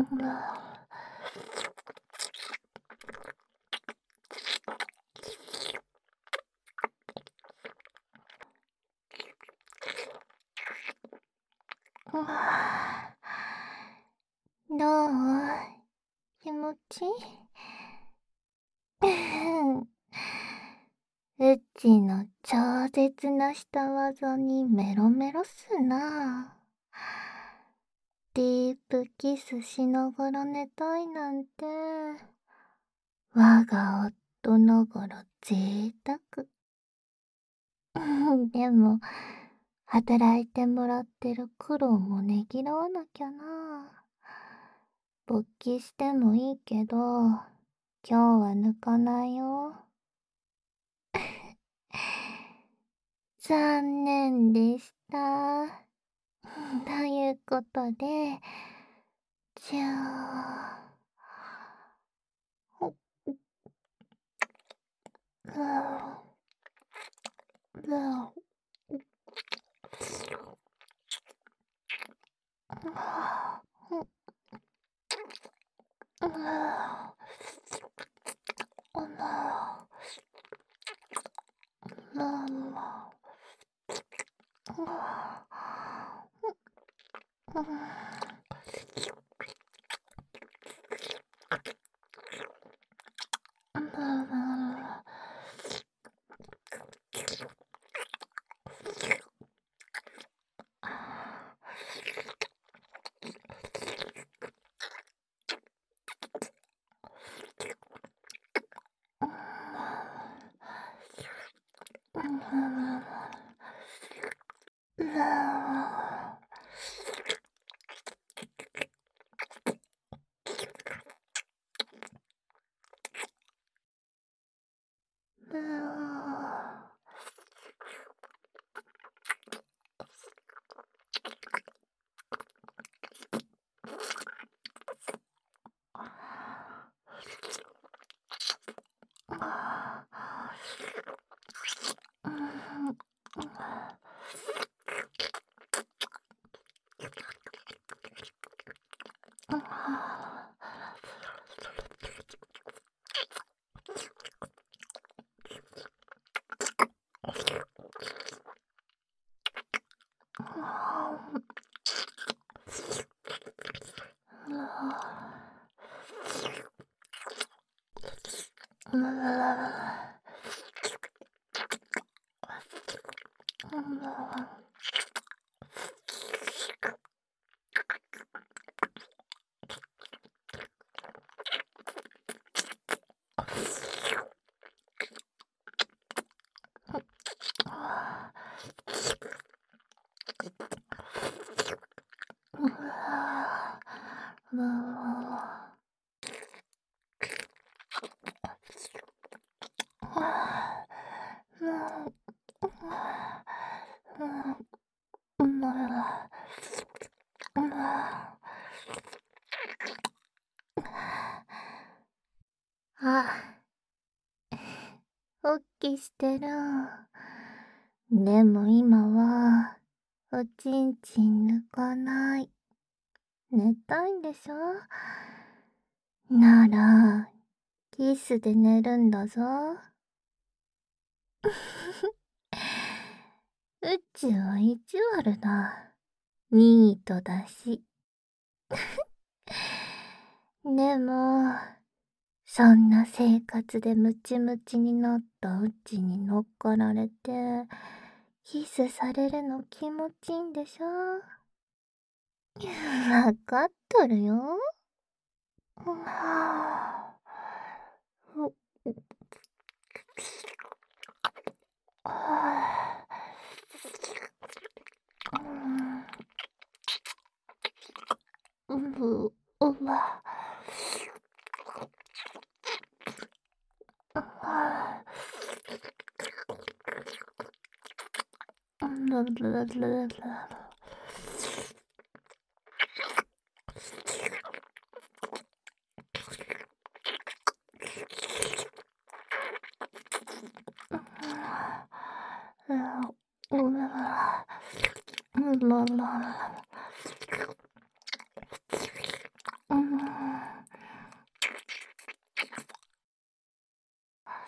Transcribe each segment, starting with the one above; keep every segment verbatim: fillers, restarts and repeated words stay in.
どう？気持ちいい？うちの超絶な下技にメロメロっすな。ディープキスしながら寝たいなんて、我が夫ながら贅沢。でも、働いてもらってる苦労もねぎらわなきゃな。勃起してもいいけど、今日は抜かないよ。残念でした。ということで、じゃあ、ほ、うわ、うわ、うわ、うわ、うわ、うわ、うわ、うんあ、おっきしてる。でも今は、おちんちん抜かない。寝たいんでしょ？なら、キスで寝るんだぞ。うちは意地悪だ。ニートだし。でも、そんな生活でムチムチになったうちに乗っかられて、キスされるの気持ちいいんでしょ？わかっとるよ。はぁ、はぁ、う、うわ、はぁ、うらららら。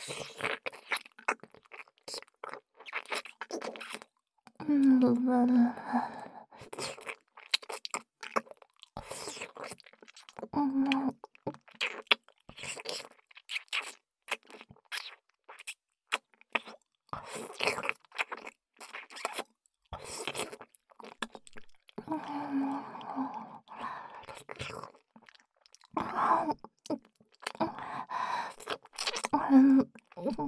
うん、うわうわ。うん。うん。うん。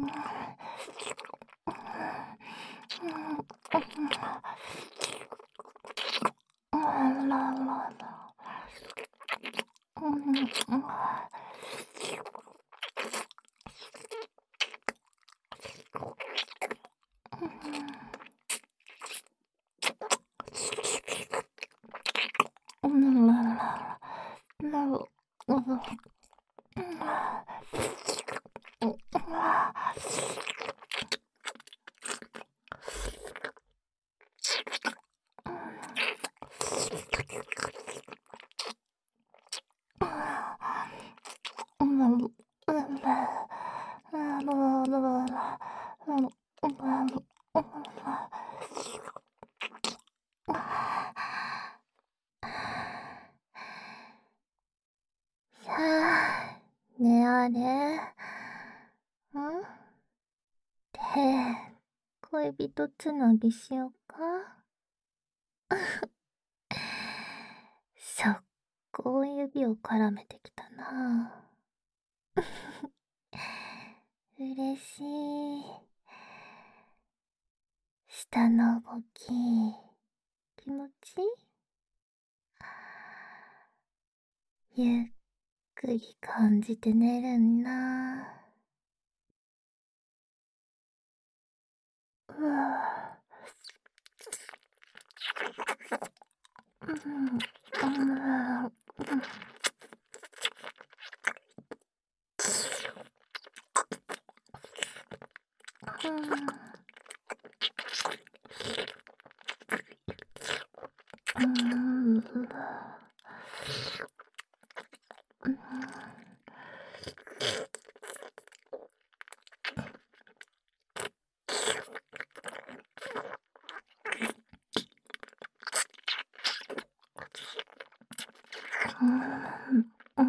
さあ、ねあれ。ん？手、恋人つなぎしようか？そっこう指を絡めてきたな。嬉しい。舌の動き、気持ちいい？ゆっくり感じて寝るんな。うわ。うん、あうん。うん。うん。うん。うん。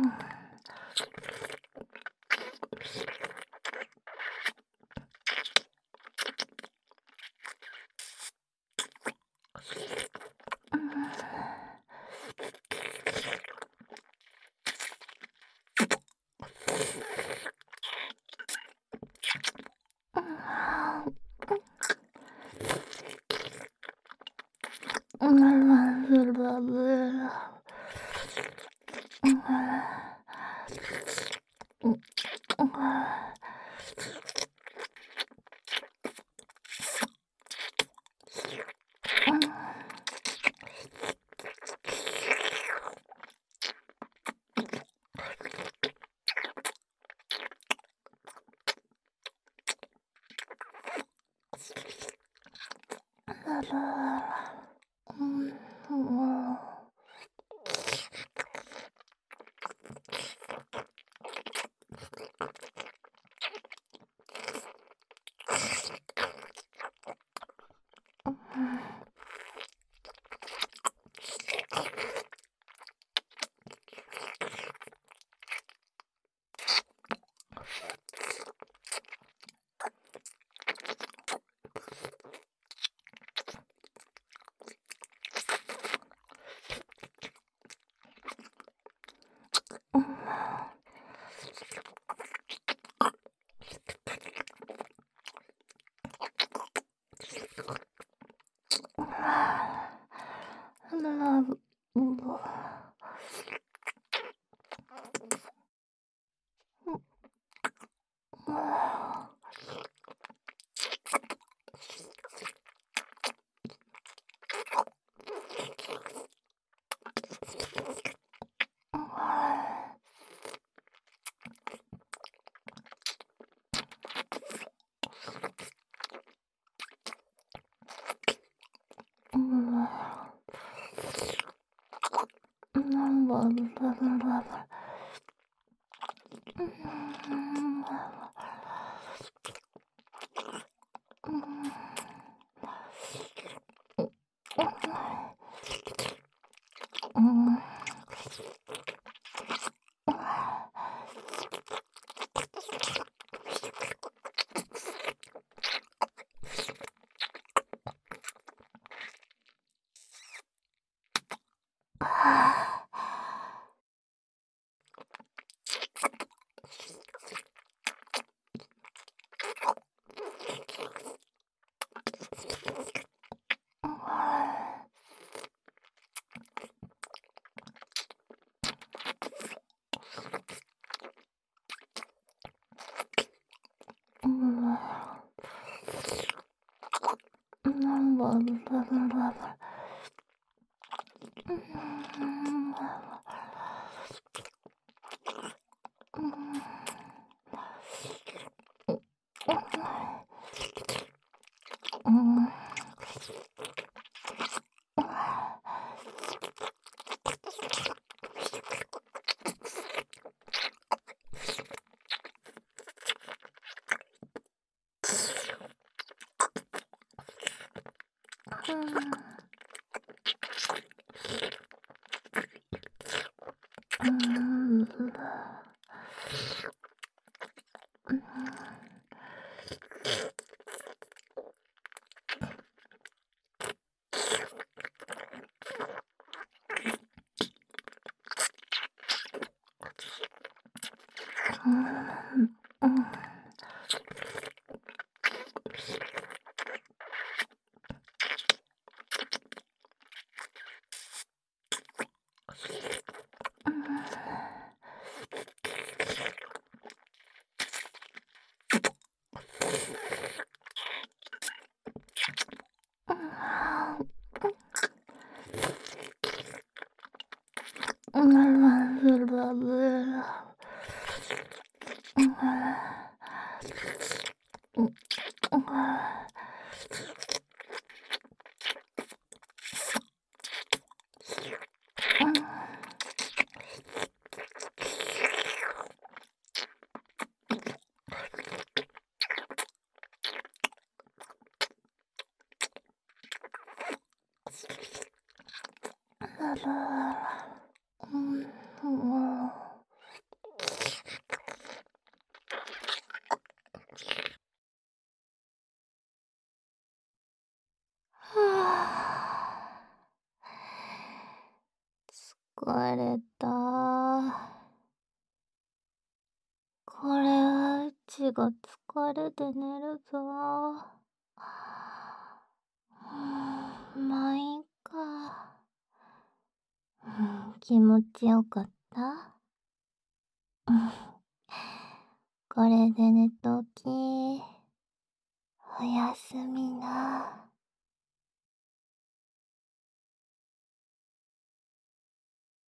うん。うーん。うん。うーん、うん。うん。うん、はあ、うん。うん。うん、うん。うん。うん、もう。はあ。疲れた。これはうちが疲れて寝るぞ。うん、まあいいか。うん、気持ちよかった？うん。これで寝とき。おやすみな。